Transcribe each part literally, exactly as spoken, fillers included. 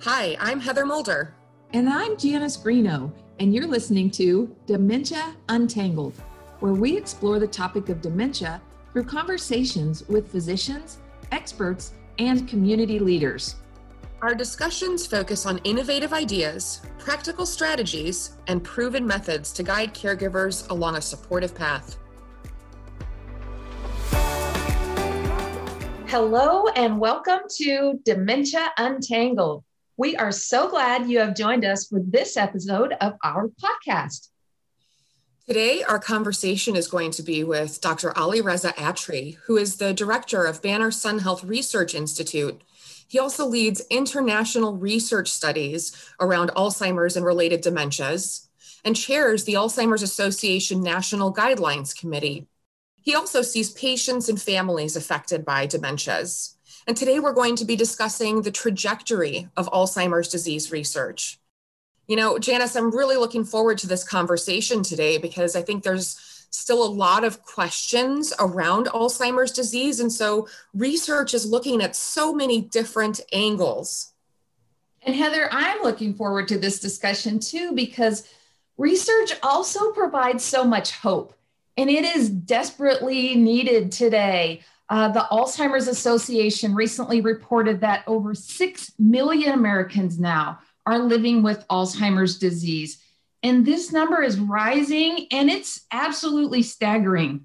Hi, I'm Heather Mulder. And I'm Janice Greeno, and you're listening to Dementia Untangled, where we explore the topic of dementia through conversations with physicians, experts, and community leaders. Our discussions focus on innovative ideas, practical strategies, and proven methods to guide caregivers along a supportive path. Hello, and welcome to Dementia Untangled. We are so glad you have joined us for this episode of our podcast. Today, our conversation is going to be with Doctor Ali Reza Atri, who is the director of Banner Sun Health Research Institute. He also leads international research studies around Alzheimer's and related dementias and chairs the Alzheimer's Association National Guidelines Committee. He also sees patients and families affected by dementias. And today we're going to be discussing the trajectory of Alzheimer's disease research. You know, Janice, I'm really looking forward to this conversation today because I think there's still a lot of questions around Alzheimer's disease. And so research is looking at so many different angles. And Heather, I'm looking forward to this discussion too, because research also provides so much hope, and it is desperately needed today. Uh, the Alzheimer's Association recently reported that over six million Americans now are living with Alzheimer's disease. And this number is rising, and it's absolutely staggering.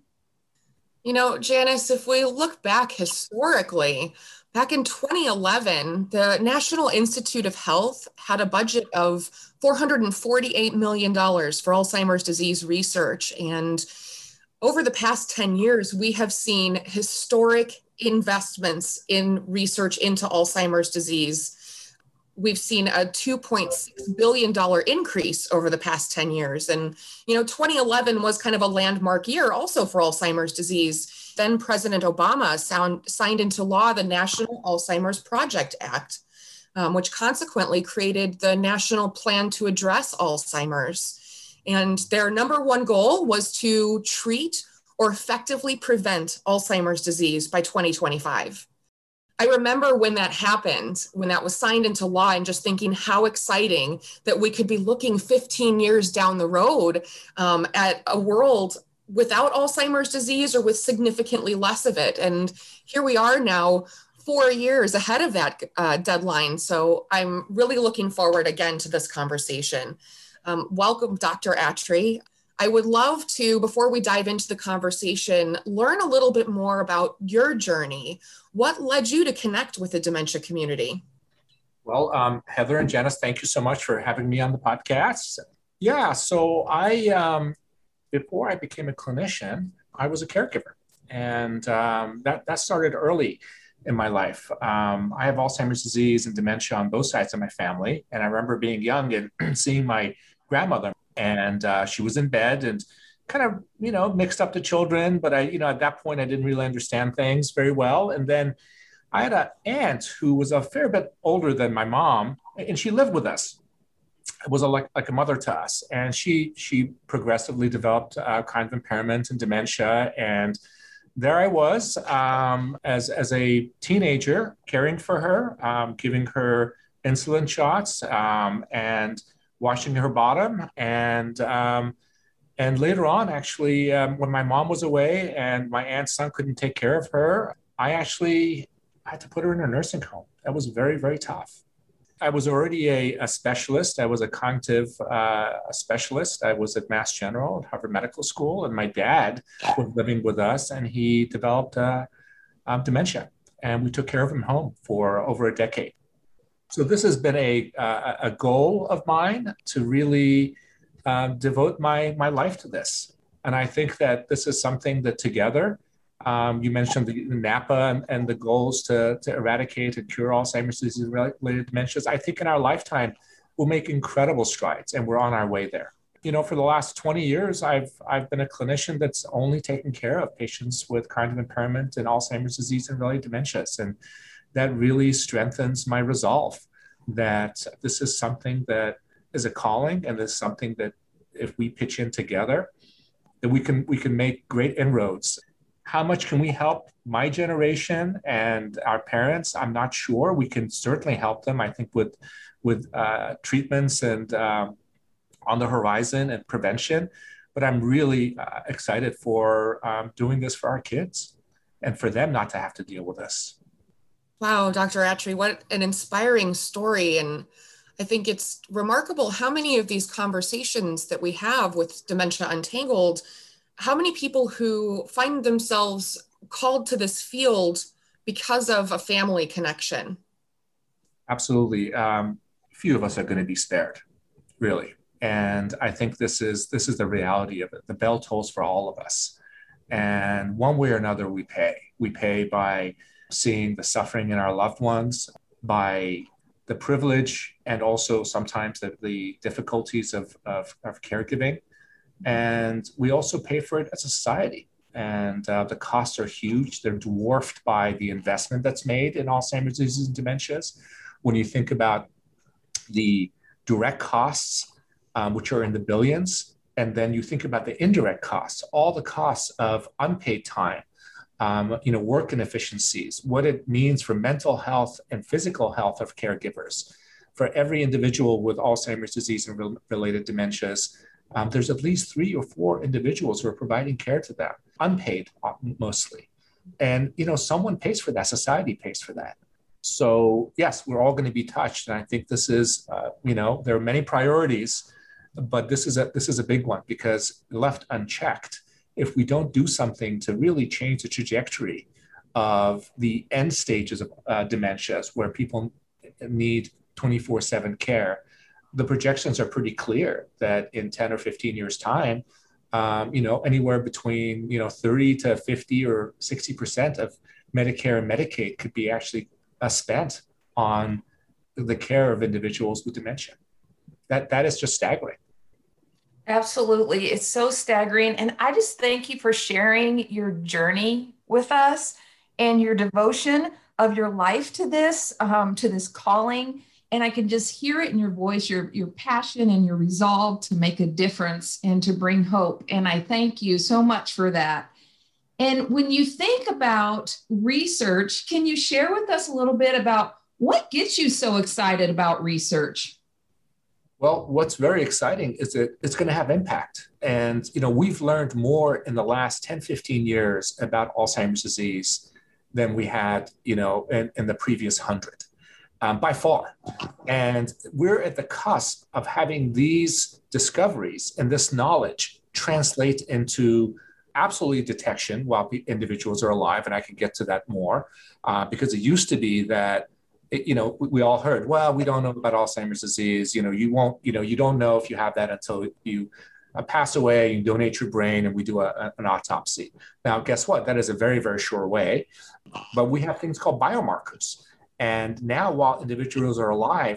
You know, Janice, if we look back historically, back in twenty eleven, the National Institute of Health had a budget of four hundred forty-eight million dollars for Alzheimer's disease research. And over the past ten years, we have seen historic investments in research into Alzheimer's disease. We've seen a two point six billion dollars increase over the past ten years. And, you know, twenty eleven was kind of a landmark year also for Alzheimer's disease. Then President Obama sound, signed into law the National Alzheimer's Project Act, um, which consequently created the National Plan to Address Alzheimer's. And their number one goal was to treat or effectively prevent Alzheimer's disease by twenty twenty-five. I remember when that happened, when that was signed into law, and just thinking how exciting that we could be looking fifteen years down the road um, at a world without Alzheimer's disease or with significantly less of it. And here we are now, four years ahead of that uh, deadline. So I'm really looking forward again to this conversation. Um, welcome, Doctor Atri. I would love to, before we dive into the conversation, learn a little bit more about your journey. What led you to connect with the dementia community? Well, um, Heather and Janice, thank you so much for having me on the podcast. Yeah, so I, um, before I became a clinician, I was a caregiver. And um, that, that started early in my life. Um, I have Alzheimer's disease and dementia on both sides of my family. And I remember being young and seeing my grandmother, and uh, she was in bed and kind of, you know, mixed up the children. But I, you know, at that point, I didn't really understand things very well. And then I had an aunt who was a fair bit older than my mom, and she lived with us. It was a, like, like a mother to us. And she, she progressively developed uh, kind of impairment and dementia. And there I was um, as, as a teenager caring for her, um, giving her insulin shots um, and washing her bottom. And um, and later on, actually, um, when my mom was away and my aunt's son couldn't take care of her, I actually had to put her in a nursing home. That was very, very tough. I was already a, a specialist. I was a cognitive uh, a specialist. I was at Mass General at Harvard Medical School, and my dad was living with us, and he developed uh, um, dementia, and we took care of him home for over a decade. So this has been a, uh, a goal of mine to really uh, devote my, my life to this. And I think that this is something that together, um, you mentioned the NAPA and, and the goals to, to eradicate and cure Alzheimer's disease-related dementias. I think in our lifetime, we'll make incredible strides, and we're on our way there. You know, for the last twenty years, I've, I've been a clinician that's only taken care of patients with cognitive impairment and Alzheimer's disease and related dementias. And that really strengthens my resolve that this is something that is a calling, and this is something that if we pitch in together, that we can we can make great inroads. How much can we help my generation and our parents? I'm not sure. We can certainly help them, I think, with, with uh, treatments and um, on the horizon and prevention. But I'm really uh, excited for um, doing this for our kids and for them not to have to deal with this. Wow, Doctor Attree, what an inspiring story. And I think it's remarkable how many of these conversations that we have with Dementia Untangled, how many people who find themselves called to this field because of a family connection. Absolutely. Um, few of us are going to be spared, really. And I think this is this is the reality of it. The bell tolls for all of us. And one way or another, we pay. We pay by seeing the suffering in our loved ones, by the privilege and also sometimes the, the difficulties of, of, of caregiving. And we also pay for it as a society. And uh, the costs are huge. They're dwarfed by the investment that's made in Alzheimer's disease and dementias. When you think about the direct costs, um, which are in the billions, and then you think about the indirect costs, all the costs of unpaid time, um, you know, work inefficiencies, what it means for mental health and physical health of caregivers. For every individual with Alzheimer's disease and re- related dementias, um, there's at least three or four individuals who are providing care to them, unpaid mostly. And, you know, someone pays for that, society pays for that. So yes, we're all going to be touched. And I think this is, uh, you know, there are many priorities, but this is a this is a big one, because left unchecked, if we don't do something to really change the trajectory of the end stages of uh, dementias, where people need twenty-four seven care, the projections are pretty clear that in ten or fifteen years' time, um, you know, anywhere between, you know, thirty to fifty or sixty percent of Medicare and Medicaid could be actually uh, spent on the care of individuals with dementia. That that is just staggering. Absolutely. It's so staggering. And I just thank you for sharing your journey with us and your devotion of your life to this, um, to this calling. And I can just hear it in your voice, your, your passion and your resolve to make a difference and to bring hope. And I thank you so much for that. And when you think about research, can you share with us a little bit about what gets you so excited about research? Well, what's very exciting is that it's going to have impact. And, you know, we've learned more in the last ten, fifteen years about Alzheimer's disease than we had, you know, in, in the previous hundred, um, by far. And we're at the cusp of having these discoveries and this knowledge translate into absolutely detection while individuals are alive. And I can get to that more, uh, because it used to be that, It, you know, we, we all heard, well, we don't know about Alzheimer's disease. You know, you won't, you know, you don't know if you have that until you uh, pass away, you donate your brain, and we do a, a, an autopsy. Now, guess what? That is a very, very sure way. But we have things called biomarkers. And now, while individuals are alive,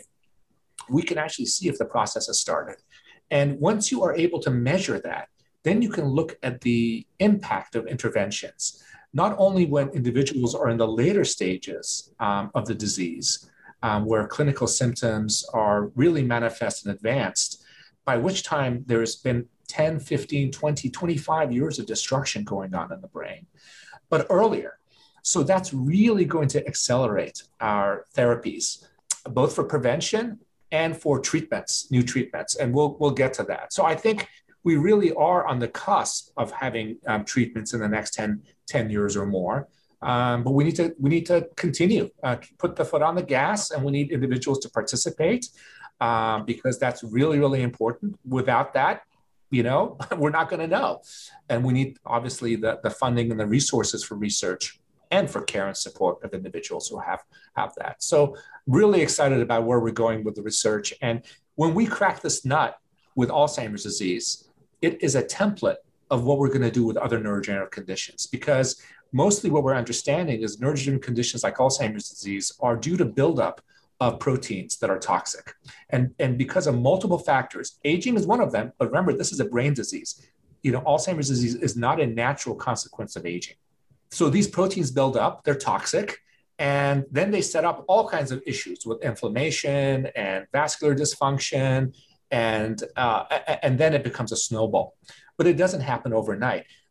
we can actually see if the process has started. And once you are able to measure that, then you can look at the impact of interventions. Not only when individuals are in the later stages um, of the disease, um, where clinical symptoms are really manifest and advanced, by which time there's been ten, fifteen, twenty, twenty-five years of destruction going on in the brain, but earlier. So that's really going to accelerate our therapies, both for prevention and for treatments, new treatments, and we'll we'll get to that. So I think we really are on the cusp of having um, treatments in the next ten, ten years or more. Um, but we need to we need to continue, uh, put the foot on the gas, and we need individuals to participate, um, because that's really, really important. Without that, you know, we're not going to know. And we need, obviously, the, the funding and the resources for research and for care and support of individuals who have, have that. So really excited about where we're going with the research. And when we crack this nut with Alzheimer's disease, it is a template of what we're going to do with other neurodegenerative conditions, because mostly what we're understanding is neurodegenerative conditions like Alzheimer's disease are due to buildup of proteins that are toxic. And, and because of multiple factors, aging is one of them, but remember, this is a brain disease. You know, Alzheimer's disease is not a natural consequence of aging. So these proteins build up, they're toxic, and then they set up all kinds of issues with inflammation and vascular dysfunction, and, uh, and then it becomes a snowball. But it doesn't happen overnight.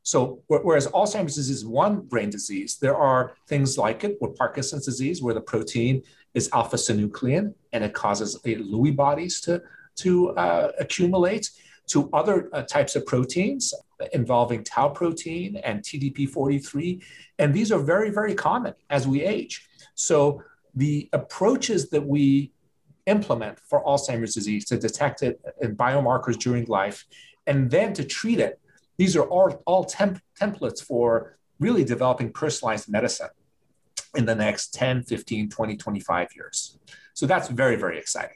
So whereas Alzheimer's disease is one brain disease, there are things like it with Parkinson's disease, where the protein is alpha-synuclein and it causes Lewy bodies to, to uh, accumulate, to other uh, types of proteins involving tau protein and T D P forty-three. And these are very, very common as we age. So the approaches that we implement for Alzheimer's disease to detect it in biomarkers during life and then to treat it, these are all, all temp- templates for really developing personalized medicine in the next ten, fifteen, twenty, twenty-five years. So that's very, very exciting.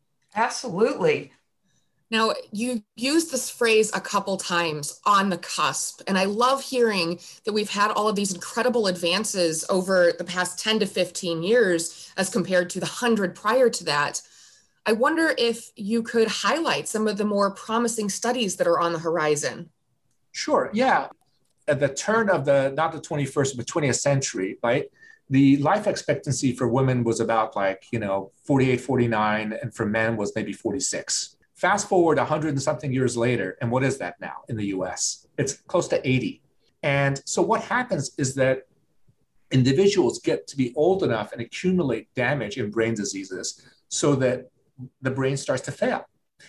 Absolutely. Now, you used this phrase a couple times, on the cusp, and I love hearing that we've had all of these incredible advances over the past ten to fifteen years as compared to the one hundred prior to that. I wonder if you could highlight some of the more promising studies that are on the horizon. Sure, yeah. At the turn of the, not the twenty-first, but twentieth century, right? The life expectancy for women was about like, you know, forty-eight, forty-nine, and for men was maybe forty-six. Fast forward one hundred and something years later, and what is that now in the U S? It's close to eighty. And so what happens is that individuals get to be old enough and accumulate damage in brain diseases so that the brain starts to fail.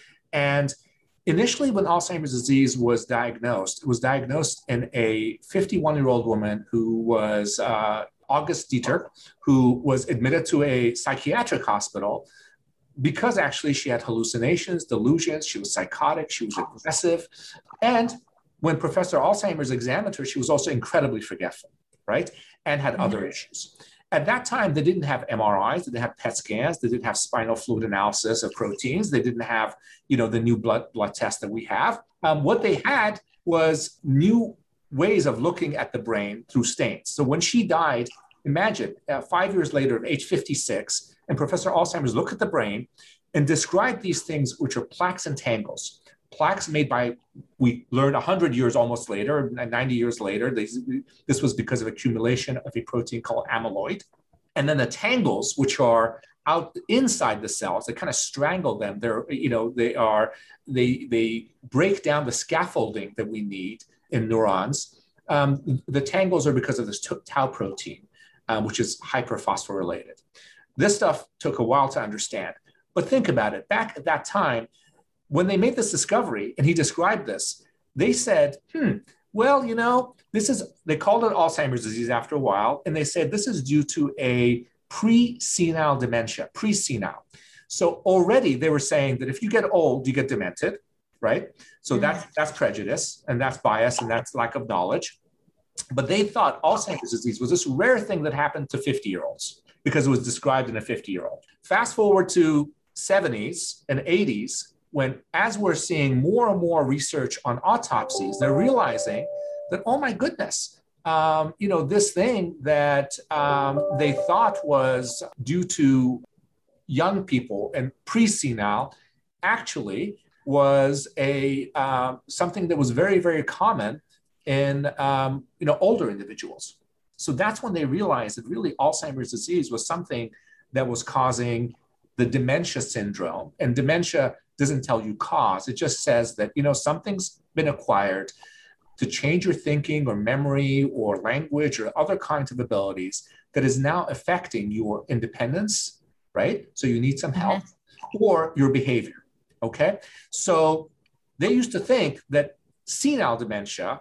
And initially, when Alzheimer's disease was diagnosed, it was diagnosed in a fifty-one-year-old woman who was uh, August Dieter, who was admitted to a psychiatric hospital because actually she had hallucinations, delusions, she was psychotic, she was aggressive. And when Professor Alzheimer's examined her, she was also incredibly forgetful, right? And had other mm-hmm. issues. At that time, they didn't have M R Is, they didn't have P E T scans, they didn't have spinal fluid analysis of proteins, they didn't have, you know, the new blood, blood test that we have. Um, what they had was new ways of looking at the brain through stains. So when she died, imagine uh, five years later at age fifty-six, and Professor Alzheimer's looked at the brain and described these things, which are plaques and tangles. Plaques made by, we learned one hundred years almost later, ninety years later, this, this was because of accumulation of a protein called amyloid. And then the tangles, which are out inside the cells, they kind of strangle them. They're, you know, they are, they, they break down the scaffolding that we need in neurons. Um, the tangles are because of this tau protein, um, which is hyperphosphorylated. This stuff took a while to understand. But think about it, back at that time, when they made this discovery, and he described this, they said, hmm, well, you know, this is, they called it Alzheimer's disease after a while, and they said this is due to a pre-senile dementia, pre-senile. So already they were saying that if you get old, you get demented, right? So that's, that's prejudice, and that's bias, and that's lack of knowledge. But they thought Alzheimer's disease was this rare thing that happened to fifty-year-olds because it was described in a fifty-year-old. Fast forward to seventies and eighties, when as we're seeing more and more research on autopsies, they're realizing that, oh my goodness, um, you know, this thing that um, they thought was due to young people and pre-senile actually was a uh, something that was very, very common in um, you know, older individuals. So that's when they realized that really Alzheimer's disease was something that was causing the dementia syndrome. And dementia doesn't tell you cause. It just says that, you know, something's been acquired to change your thinking or memory or language or other kinds of abilities that is now affecting your independence, right? So you need some help, mm-hmm. or your behavior, okay? So they used to think that senile dementia,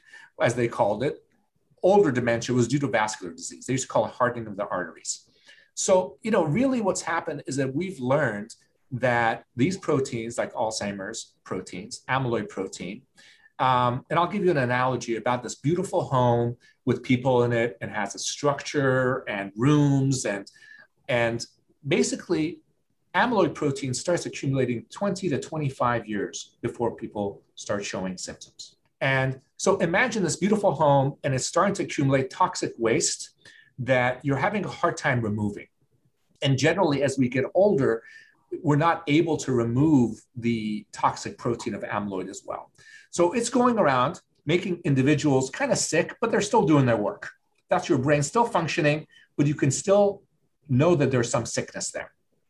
as they called it, older dementia, was due to vascular disease. They used to call it hardening of the arteries. So, you know, really what's happened is that we've learned that these proteins, like Alzheimer's proteins, amyloid protein, um, and I'll give you an analogy about this beautiful home with people in it, and has a structure and rooms, and, and basically amyloid protein starts accumulating twenty to twenty-five years before people start showing symptoms. And so imagine this beautiful home, and it's starting to accumulate toxic waste that you're having a hard time removing. And generally, as we get older, we're not able to remove the toxic protein of amyloid as well. So it's going around making individuals kind of sick, but they're still doing their work. That's your brain still functioning, but you can still know that there's some sickness there.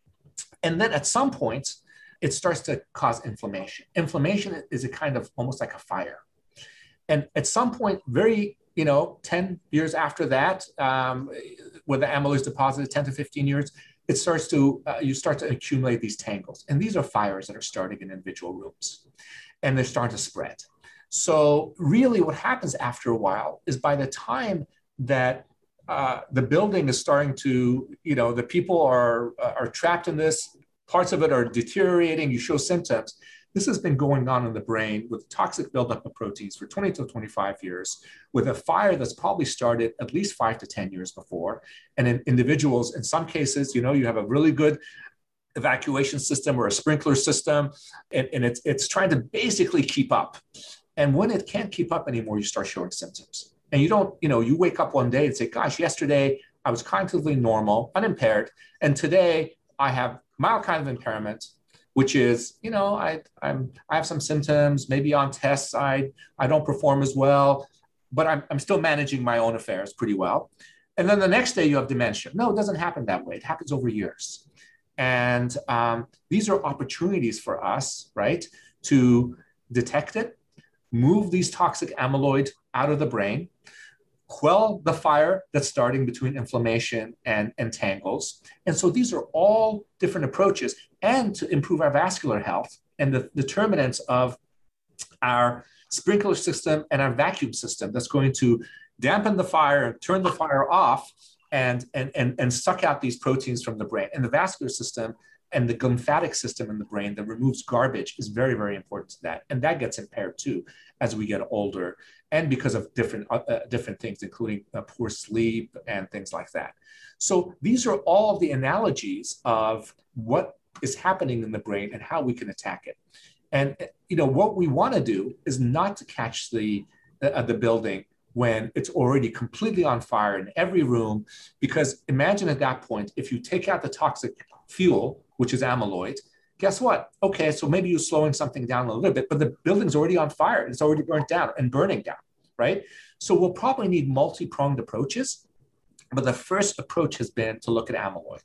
And then at some point, it starts to cause inflammation. Inflammation is a kind of almost like a fire. And at some point, very, you know, ten years after that, um, when the amyloid is deposited, ten to fifteen years, it starts to, uh, you start to accumulate these tangles. And these are fires that are starting in individual rooms, and they're starting to spread. So really what happens after a while is by the time that uh, the building is starting to, you know, the people are, uh, are trapped in this, parts of it are deteriorating, you show symptoms. This has been going on in the brain with toxic buildup of proteins for twenty to twenty-five years, with a fire that's probably started at least five to ten years before. And in individuals, in some cases, you know, you have a really good evacuation system or a sprinkler system, and, and it's, it's trying to basically keep up. And when it can't keep up anymore, you start showing symptoms. And you don't, you know, you wake up one day and say, gosh, yesterday I was cognitively normal, unimpaired, and today I have mild cognitive impairment, which is, you know, I, I'm, I have some symptoms, maybe on tests, I, I don't perform as well, but I'm, I'm still managing my own affairs pretty well. And then the next day you have dementia. No, it doesn't happen that way. It happens over years. And um, these are opportunities for us, right, to detect it, move these toxic amyloid out of the brain, quell the fire that's starting between inflammation and, and tangles. And so these are all different approaches, and to improve our vascular health and the determinants of our sprinkler system and our vacuum system that's going to dampen the fire and turn the fire off and, and, and, and suck out these proteins from the brain. And the vascular system and the lymphatic system in the brain that removes garbage is very, very important to that. And that gets impaired too as we get older, and because of different, uh, different things, including uh, poor sleep and things like that. So these are all of the analogies of what is happening in the brain and how we can attack it. And you know what we want to do is not to catch the, uh, the building when it's already completely on fire in every room, because imagine at that point, if you take out the toxic fuel, which is amyloid, guess what? Okay, so maybe you're slowing something down a little bit, but the building's already on fire. It's already burnt down and burning down, right? So we'll probably need multi-pronged approaches, but the first approach has been to look at amyloid.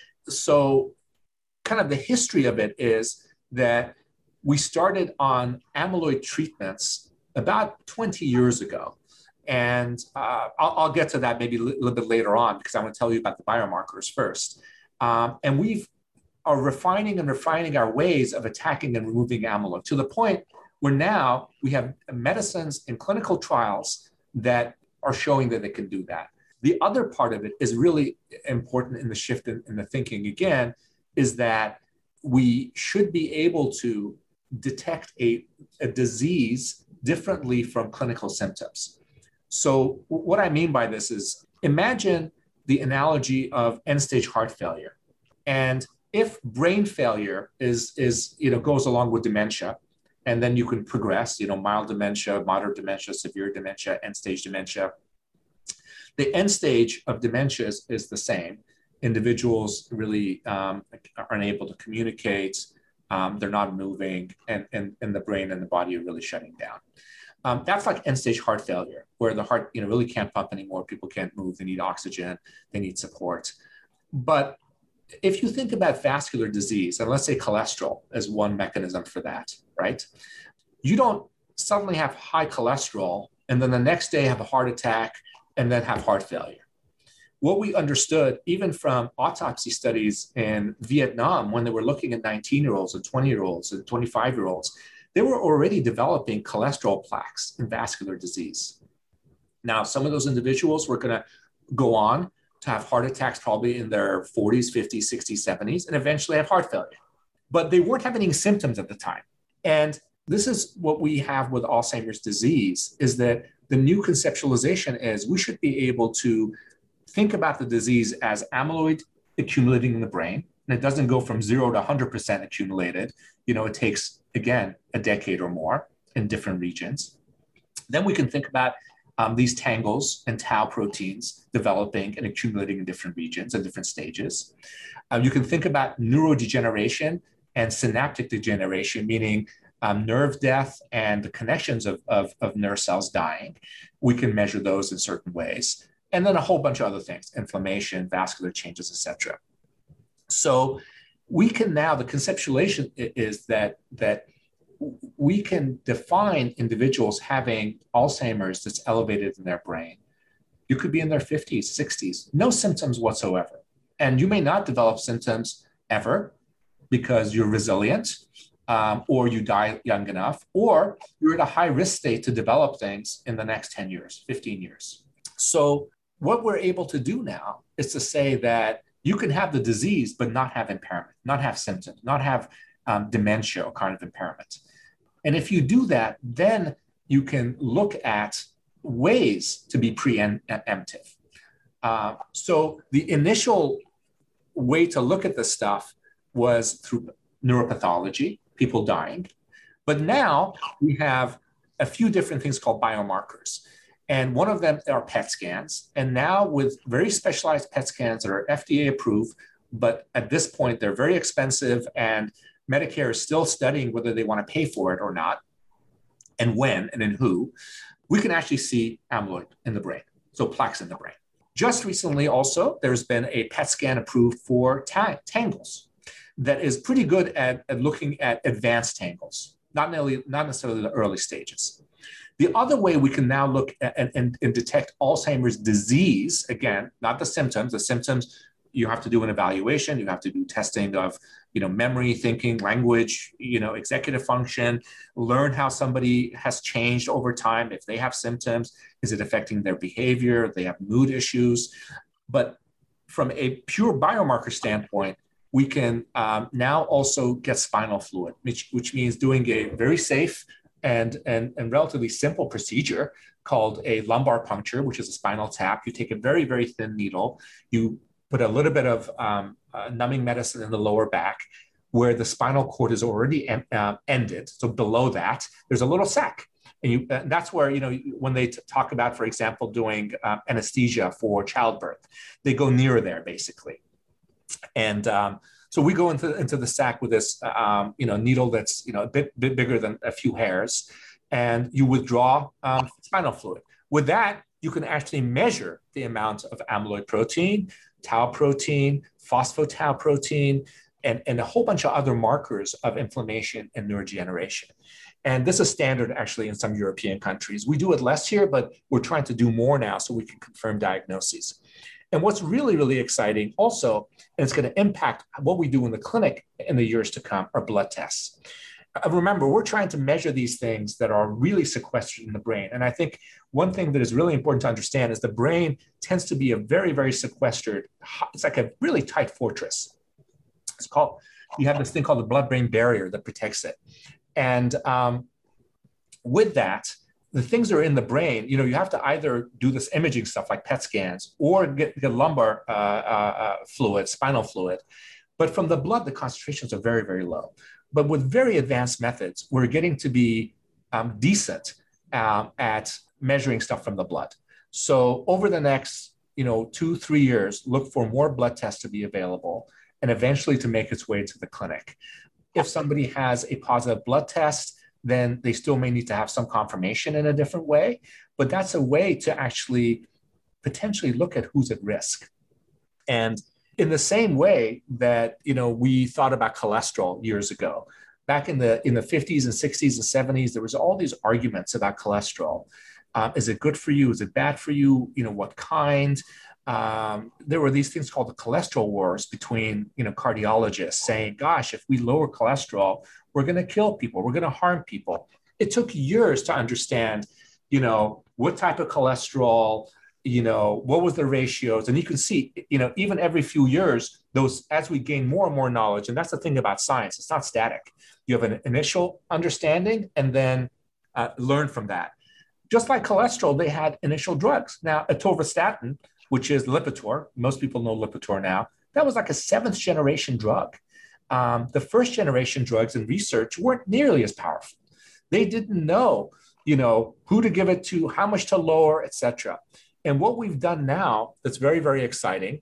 So kind of the history of it is that we started on amyloid treatments about twenty years ago. And uh, I'll, I'll get to that maybe a little bit later on, because I want to tell you about the biomarkers first. Um, and we've are refining and refining our ways of attacking and removing amyloid to the point where now we have medicines in clinical trials that are showing that they can do that. The other part of it is really important in the shift in, in the thinking again, is that we should be able to detect a, a disease differently from clinical symptoms. So what I mean by this is, imagine the analogy of end-stage heart failure. And if brain failure is, is, you know, goes along with dementia, and then you can progress, you know, mild dementia, moderate dementia, severe dementia, end-stage dementia. The end stage of dementia is, is the same. Individuals really um, are unable to communicate, um, they're not moving, and, and, and the brain and the body are really shutting down. Um, that's like end-stage heart failure, where the heart, you know, really can't pump anymore. People can't move. They need oxygen. They need support. But if you think about vascular disease, and let's say cholesterol as one mechanism for that, right? You don't suddenly have high cholesterol and then the next day have a heart attack and then have heart failure. What we understood, even from autopsy studies in Vietnam, when they were looking at nineteen-year-olds and twenty-year-olds and twenty-five-year-olds, they were already developing cholesterol plaques in vascular disease. Now, some of those individuals were going to go on to have heart attacks probably in their forties, fifties, sixties, seventies, and eventually have heart failure. But they weren't having any symptoms at the time. And this is what we have with Alzheimer's disease, is that the new conceptualization is we should be able to think about the disease as amyloid accumulating in the brain. And it doesn't go from zero to one hundred percent accumulated. You know, it takes, again, a decade or more in different regions. Then we can think about Um, these tangles and tau proteins developing and accumulating in different regions and different stages. Um, you can think about neurodegeneration and synaptic degeneration, meaning um, nerve death and the connections of, of, of nerve cells dying. We can measure those in certain ways. And then a whole bunch of other things, inflammation, vascular changes, et cetera. So we can now, the conceptualization is that, that we can define individuals having Alzheimer's that's elevated in their brain. You could be in their fifties, sixties, no symptoms whatsoever. And you may not develop symptoms ever because you're resilient, um, or you die young enough, or you're at a high risk state to develop things in the next ten years, fifteen years. So what we're able to do now is to say that you can have the disease, but not have impairment, not have symptoms, not have um, dementia or cognitive impairment. And if you do that, then you can look at ways to be preemptive. Uh, so the initial way to look at this stuff was through neuropathology, people dying. But now we have a few different things called biomarkers. And one of them are P E T scans. And now with very specialized P E T scans that are F D A approved, but at this point, they're very expensive and Medicare is still studying whether they want to pay for it or not, and when and in who, we can actually see amyloid in the brain, so plaques in the brain. Just recently also, there's been a P E T scan approved for ta- tangles that is pretty good at, at looking at advanced tangles, not, nearly, not necessarily the early stages. The other way we can now look at and, and, and detect Alzheimer's disease, again, not the symptoms, the symptoms, you have to do an evaluation, you have to do testing of, you know, memory, thinking, language, you know, executive function, learn how somebody has changed over time. If they have symptoms, is it affecting their behavior? They have mood issues. But from a pure biomarker standpoint, we can um, now also get spinal fluid, which, which means doing a very safe and, and, and relatively simple procedure called a lumbar puncture, which is a spinal tap. You take a very, very thin needle, you put a little bit of um, uh, numbing medicine in the lower back where the spinal cord is already en- uh, ended. So below that, there's a little sac. And, you, and that's where, you know, when they t- talk about, for example, doing uh, anesthesia for childbirth, they go near there basically. And um, so we go into, into the sac with this, um, you know, needle that's, you know, a bit, bit bigger than a few hairs, and you withdraw um, spinal fluid. With that, you can actually measure the amount of amyloid protein, tau protein, phospho-tau protein, and, and a whole bunch of other markers of inflammation and neurodegeneration. And this is standard actually in some European countries. We do it less here, but we're trying to do more now so we can confirm diagnoses. And what's really, really exciting also, and it's going to impact what we do in the clinic in the years to come, are blood tests. Remember, we're trying to measure these things that are really sequestered in the brain. And I think one thing that is really important to understand is the brain tends to be a very, very sequestered, it's like a really tight fortress. It's called, you have this thing called the blood-brain barrier that protects it. And um, with that, the things that are in the brain, you know, you have to either do this imaging stuff like P E T scans or get, get lumbar uh, uh, fluid, spinal fluid. But from the blood, the concentrations are very, very low. But with very advanced methods, we're getting to be um, decent um, at measuring stuff from the blood. So over the next, you know, two, three years, look for more blood tests to be available and eventually to make its way to the clinic. If somebody has a positive blood test, then they still may need to have some confirmation in a different way. But that's a way to actually potentially look at who's at risk. And in the same way that, you know, we thought about cholesterol years ago, back in the in the fifties and sixties and seventies, there was all these arguments about cholesterol. Um, is it good for you? Is it bad for you? You know, what kind? Um, there were these things called the cholesterol wars between, you know, cardiologists saying, gosh, if we lower cholesterol, we're going to kill people. We're going to harm people. It took years to understand, you know, what type of cholesterol, you know, what was the ratios? And you can see, you know, even every few years, those, as we gain more and more knowledge, and that's the thing about science, it's not static. You have an initial understanding and then uh, learn from that. Just like cholesterol, they had initial drugs. Now, atorvastatin, which is Lipitor, most people know Lipitor now, that was like a seventh generation drug. Um, the first generation drugs in research weren't nearly as powerful. They didn't know, you know, who to give it to, how much to lower, et cetera. And what we've done now that's very, very exciting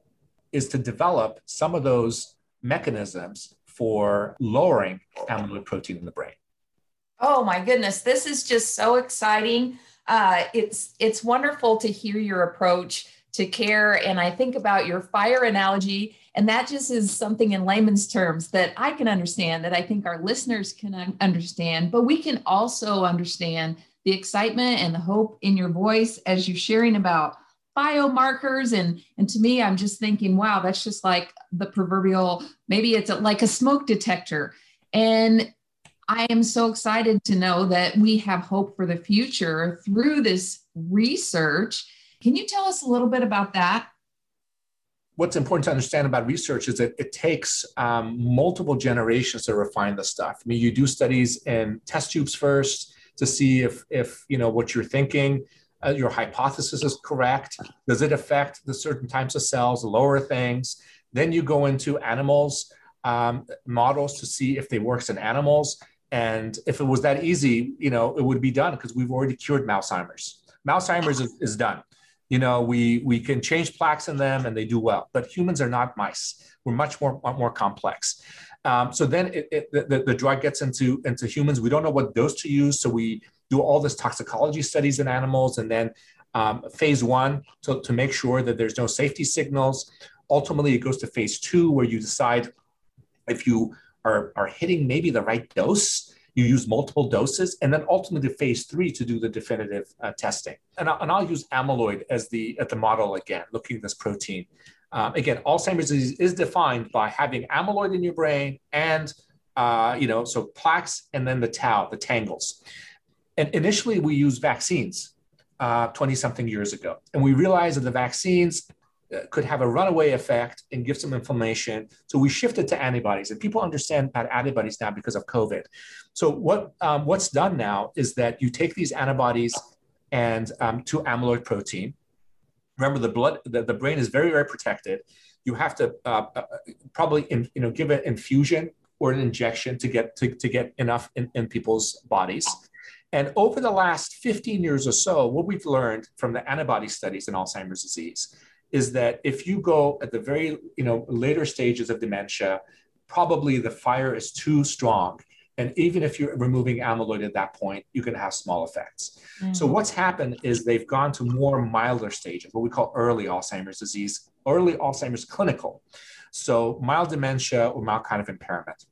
is to develop some of those mechanisms for lowering amyloid protein in the brain. Oh my goodness, this is just so exciting. Uh, it's, it's wonderful to hear your approach to care. And I think about your fire analogy, and that just is something in layman's terms that I can understand, that I think our listeners can understand, but we can also understand the excitement and the hope in your voice as you're sharing about biomarkers. And, and to me, I'm just thinking, wow, that's just like the proverbial, maybe it's a, like a smoke detector. And I am so excited to know that we have hope for the future through this research. Can you tell us a little bit about that? What's important to understand about research is that it takes um, multiple generations to refine the stuff. I mean, you do studies in test tubes first to see if, if you know, what you're thinking, uh, your hypothesis is correct. Does it affect the certain types of cells, lower things? Then you go into animals, um, models to see if they works in animals. And if it was that easy, you know, it would be done because we've already cured Alzheimer's. Alzheimer's is, is done. You know, we, we can change plaques in them and they do well, but humans are not mice. We're much more, more complex. Um, so then it, it, the, the drug gets into, into humans. We don't know what dose to use. So we do all this toxicology studies in animals, and then um, phase one to, to make sure that there's no safety signals. Ultimately, it goes to phase two, where you decide if you are, are hitting maybe the right dose. You use multiple doses, and then ultimately phase three to do the definitive uh, testing. And, I, and I'll use amyloid as the, at the model again, looking at this protein. Um, again, Alzheimer's disease is defined by having amyloid in your brain and, uh, you know, so plaques and then the tau, the tangles. And initially we used vaccines uh, twenty something years ago. And we realized that the vaccines could have a runaway effect and give some inflammation. So we shifted to antibodies, and people understand about antibodies now because of COVID. So what um, what's done now is that you take these antibodies and um, to amyloid protein. Remember, the blood, the, the brain is very, very protected. You have to uh, uh, probably in, you know give an infusion or an injection to get to, to get enough in, in people's bodies. And over the last fifteen years or so, what we've learned from the antibody studies in Alzheimer's disease is that if you go at the very you know later stages of dementia, probably the fire is too strong. And even if you're removing amyloid at that point, you can have small effects. Mm. So what's happened is they've gone to more milder stages, what we call early Alzheimer's disease, early Alzheimer's clinical. So mild dementia or mild kind of impairment.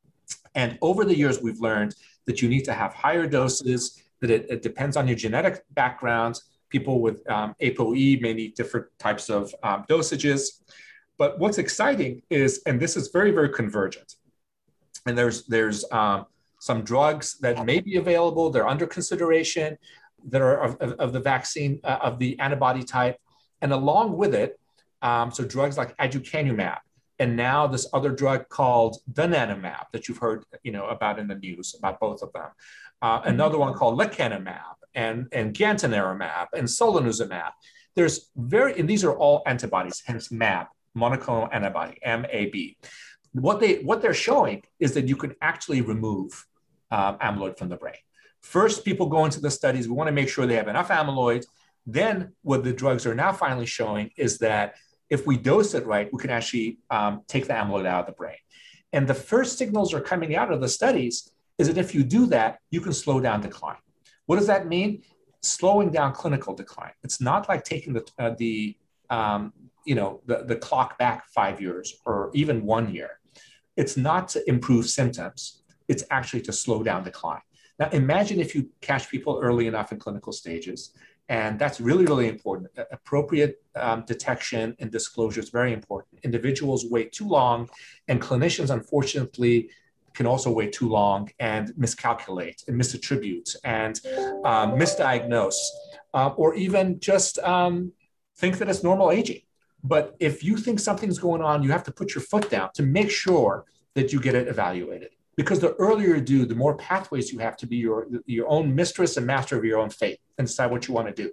And over the years, we've learned that you need to have higher doses, that it, it depends on your genetic background. People with um, A P O E may need different types of um, dosages. But what's exciting is, and this is very, very convergent, and there's, there's um, some drugs that may be available, they're under consideration, that are of, of, of the vaccine, uh, of the antibody type. And along with it, um, so drugs like aducanumab, and now this other drug called donanemab that you've heard you know, about in the news, about both of them. Uh, another one called lecanemab, and, and gantenerumab, and solanezumab. There's very, and these are all antibodies, hence mAb, monoclonal antibody, M A B. What, they, what they're showing is that you can actually remove um, amyloid from the brain. First, people go into the studies, we want to make sure they have enough amyloid. Then what the drugs are now finally showing is that if we dose it right, we can actually um, take the amyloid out of the brain. And the first signals are coming out of the studies is that if you do that, you can slow down decline. What does that mean? Slowing down clinical decline. It's not like taking the, uh, the um, you know, the, the clock back five years or even one year. It's not to improve symptoms. It's actually to slow down decline. Now, imagine if you catch people early enough in clinical stages, and that's really, really important. Appropriate um, detection and disclosure is very important. Individuals wait too long, and clinicians, unfortunately, can also wait too long and miscalculate and misattribute and um, misdiagnose, uh, or even just um, think that it's normal aging. But if you think something's going on, you have to put your foot down to make sure that you get it evaluated. Because the earlier you do, the more pathways you have to be your, your own mistress and master of your own fate and decide what you want to do.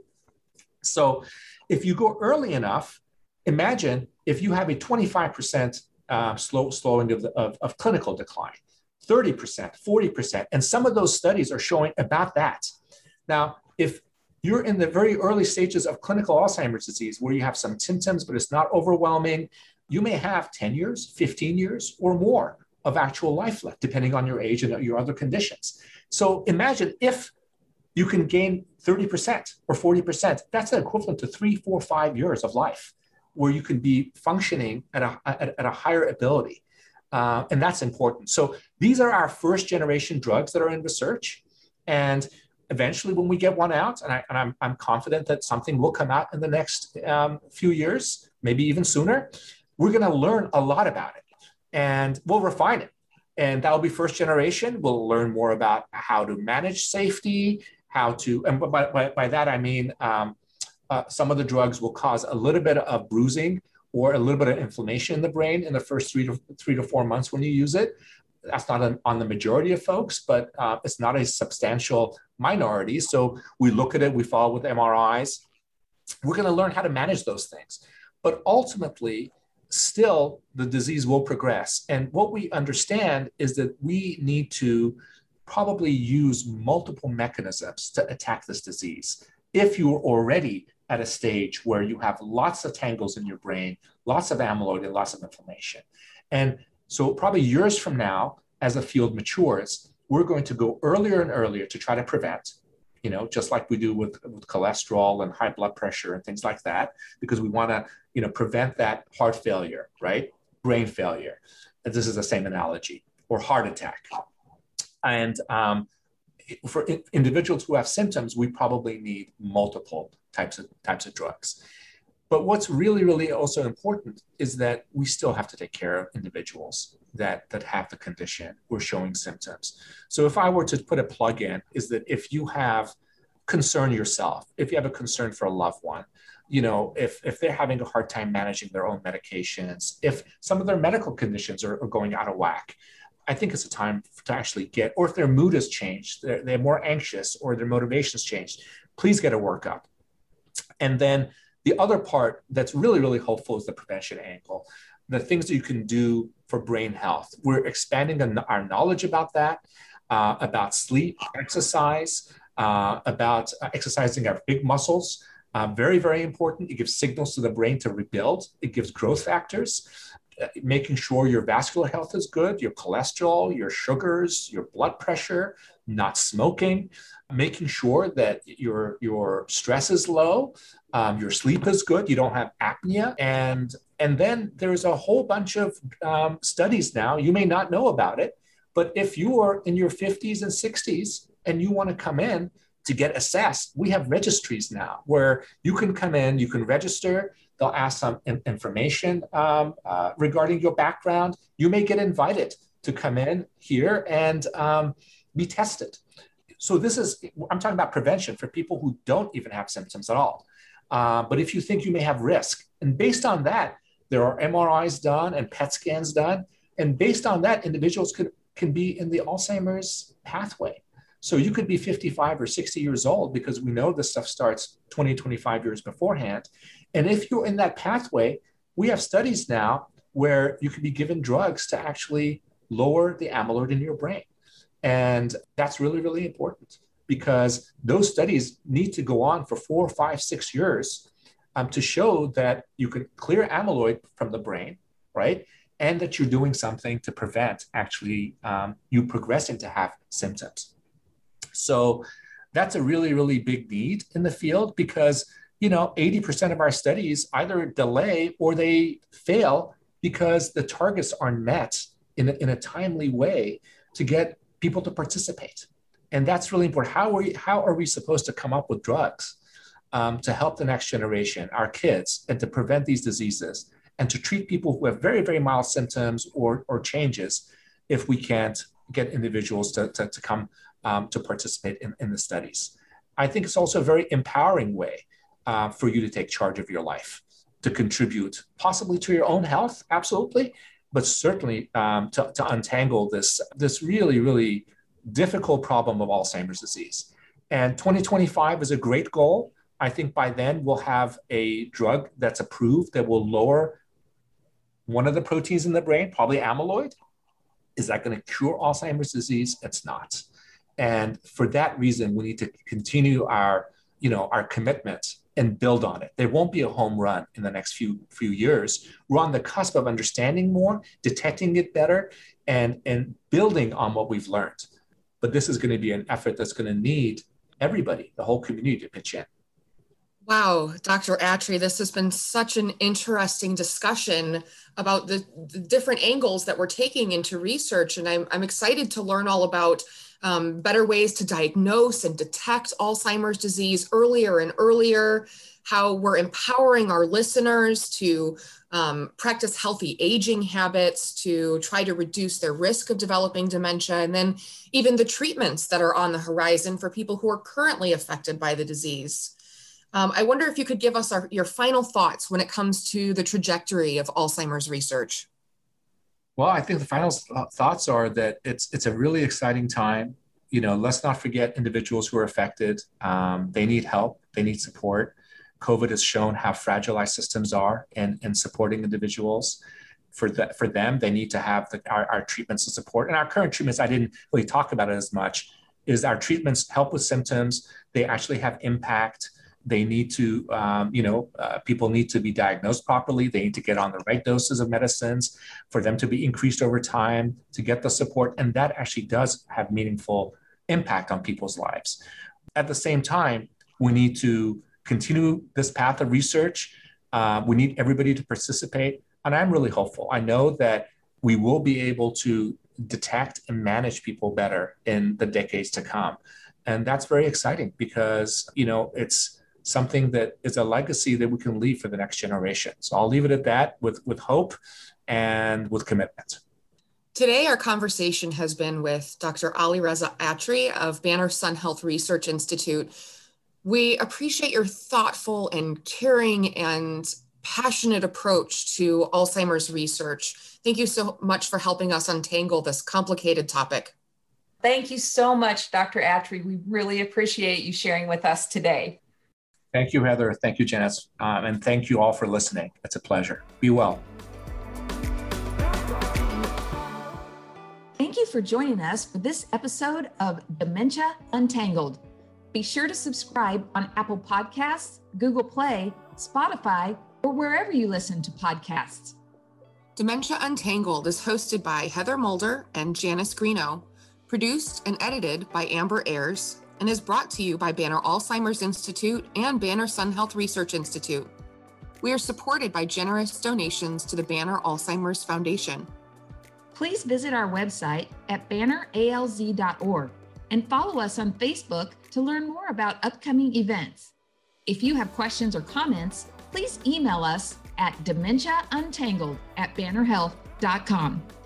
So if you go early enough, imagine if you have a twenty-five percent uh, slow, slowing of, the, of, of clinical decline, thirty percent, forty percent, and some of those studies are showing about that. Now, if you're in the very early stages of clinical Alzheimer's disease where you have some symptoms, but it's not overwhelming, you may have ten years, fifteen years, or more of actual life left, depending on your age and your other conditions. So imagine if you can gain thirty percent or forty percent. That's equivalent to three, four, five years of life where you can be functioning at a, at, at a higher ability. Uh, and that's important. So these are our first generation drugs that are in research. And eventually when we get one out, and, I, and I'm, I'm confident that something will come out in the next um, few years, maybe even sooner, we're going to learn a lot about it and we'll refine it. And that will be first generation. We'll learn more about how to manage safety, how to, and by, by, by that I mean, um, uh, some of the drugs will cause a little bit of bruising or a little bit of inflammation in the brain in the first three to three to four months when you use it. That's not an, on the majority of folks, but uh, it's not a substantial minority. So we look at it, we follow with M R Is. We're going to learn how to manage those things. But ultimately, still, the disease will progress. And what we understand is that we need to probably use multiple mechanisms to attack this disease. If you're already at a stage where you have lots of tangles in your brain, lots of amyloid and lots of inflammation. And so probably years from now, as the field matures, we're going to go earlier and earlier to try to prevent, you know, just like we do with, with cholesterol and high blood pressure and things like that, because we want to, you know, prevent that heart failure, right? Brain failure. This is the same analogy, or heart attack. And um, for individuals who have symptoms, we probably need multiple types of types of drugs. But what's really, really also important is that we still have to take care of individuals that, that have the condition or showing symptoms. So if I were to put a plug in, is that if you have concern yourself, if you have a concern for a loved one, you know, if, if they're having a hard time managing their own medications, if some of their medical conditions are, are going out of whack, I think it's a time to actually get, or if their mood has changed, they're, they're more anxious or their motivation's changed, please get a workup. And then the other part that's really, really hopeful is the prevention angle, the things that you can do for brain health. We're expanding our knowledge about that, uh, about sleep, exercise, uh, about exercising our big muscles. Uh, very, very important. It gives signals to the brain to rebuild. It gives growth factors. Making sure your vascular health is good, your cholesterol, your sugars, your blood pressure, not smoking, making sure that your, your stress is low, um, your sleep is good, you don't have apnea. And, and then there's a whole bunch of um, studies now, you may not know about it, but if you are in your fifties and sixties and you want to come in to get assessed, we have registries now where you can come in, you can register. They'll ask some information um, uh, regarding your background. You may get invited to come in here and um, be tested. So this is, I'm talking about prevention for people who don't even have symptoms at all. Uh, but if you think you may have risk, and based on that, there are M R Is done and P E T scans done. And based on that, individuals could, can be in the Alzheimer's pathway. So you could be fifty-five or sixty years old because we know this stuff starts twenty, twenty-five years beforehand. And if you're in that pathway, we have studies now where you can be given drugs to actually lower the amyloid in your brain. And that's really, really important because those studies need to go on for four, five, six years um, to show that you can clear amyloid from the brain, right? And that you're doing something to prevent actually um, you progressing to have symptoms. So that's a really, really big need in the field because, you know, eighty percent of our studies either delay or they fail because the targets aren't met in a, in a timely way to get people to participate. And that's really important. How are we, how are we supposed to come up with drugs um, to help the next generation, our kids, and to prevent these diseases and to treat people who have very, very mild symptoms or, or changes if we can't get individuals to, to, to come um, to participate in, in the studies? I think it's also a very empowering way uh, for you to take charge of your life, to contribute possibly to your own health, absolutely, but certainly um, to, to untangle this, this really, really difficult problem of Alzheimer's disease. And twenty twenty-five is a great goal. I think by then we'll have a drug that's approved that will lower one of the proteins in the brain, probably amyloid. Is that going to cure Alzheimer's disease? It's not. And for that reason, we need to continue our, you know, our commitment and build on it. There won't be a home run in the next few, few years. We're on the cusp of understanding more, detecting it better, and, and building on what we've learned. But this is going to be an effort that's going to need everybody, the whole community to pitch in. Wow, Doctor Attree, this has been such an interesting discussion about the, the different angles that we're taking into research. And I'm, I'm excited to learn all about um, better ways to diagnose and detect Alzheimer's disease earlier and earlier, how we're empowering our listeners to um, practice healthy aging habits to try to reduce their risk of developing dementia, and then even the treatments that are on the horizon for people who are currently affected by the disease. Um, I wonder if you could give us our, your final thoughts when it comes to the trajectory of Alzheimer's research. Well, I think the final thoughts are that it's it's a really exciting time. You know, let's not forget individuals who are affected. Um, they need help. They need support. COVID has shown how fragile our systems are in, in supporting individuals. For the, for them, they need to have the, our, our treatments and support. And our current treatments, I didn't really talk about it as much, is our treatments help with symptoms. They actually have impact. They need to, um, you know, uh, people need to be diagnosed properly. They need to get on the right doses of medicines for them to be increased over time, to get the support. And that actually does have meaningful impact on people's lives. At the same time, we need to continue this path of research. Uh, we need everybody to participate. And I'm really hopeful. I know that we will be able to detect and manage people better in the decades to come. And that's very exciting because, you know, it's something that is a legacy that we can leave for the next generation. So I'll leave it at that with, with hope and with commitment. Today, our conversation has been with Doctor Alireza Attree of Banner Sun Health Research Institute. We appreciate your thoughtful and caring and passionate approach to Alzheimer's research. Thank you so much for helping us untangle this complicated topic. Thank you so much, Doctor Attree. We really appreciate you sharing with us today. Thank you, Heather. Thank you, Janice. Um, and thank you all for listening. It's a pleasure. Be well. Thank you for joining us for this episode of Dementia Untangled. Be sure to subscribe on Apple Podcasts, Google Play, Spotify, or wherever you listen to podcasts. Dementia Untangled is hosted by Heather Mulder and Janice Greeno, produced and edited by Amber Ayers, and is brought to you by Banner Alzheimer's Institute and Banner Sun Health Research Institute. We are supported by generous donations to the Banner Alzheimer's Foundation. Please visit our website at banner a l z dot org and follow us on Facebook to learn more about upcoming events. If you have questions or comments, please email us at dementia untangled at banner health dot com.